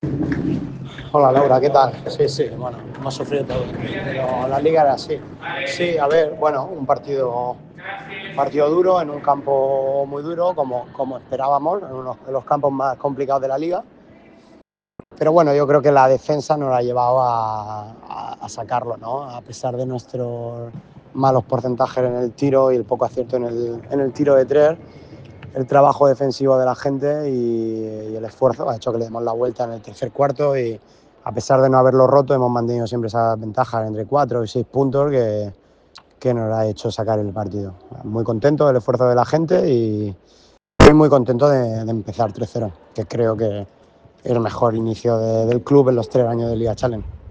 Hola Laura, ¿qué tal? Sí, sí, bueno, hemos sufrido todo, pero la liga era así. Sí, a ver, bueno, un partido duro en un campo muy duro, como esperábamos, en uno de los campos más complicados de la liga. Pero bueno, yo creo que la defensa nos ha llevado a sacarlo, ¿no? A pesar de nuestros malos porcentajes en el tiro y el poco acierto en el tiro de tres, el trabajo defensivo de la gente y el esfuerzo ha hecho que le demos la vuelta en el tercer cuarto y a pesar de no haberlo roto hemos mantenido siempre esa ventaja entre 4 y 6 puntos que nos ha hecho sacar el partido. Muy contento del esfuerzo de la gente y muy contento de empezar 3-0, que creo que es el mejor inicio del club en los 3 años de Liga Challenge.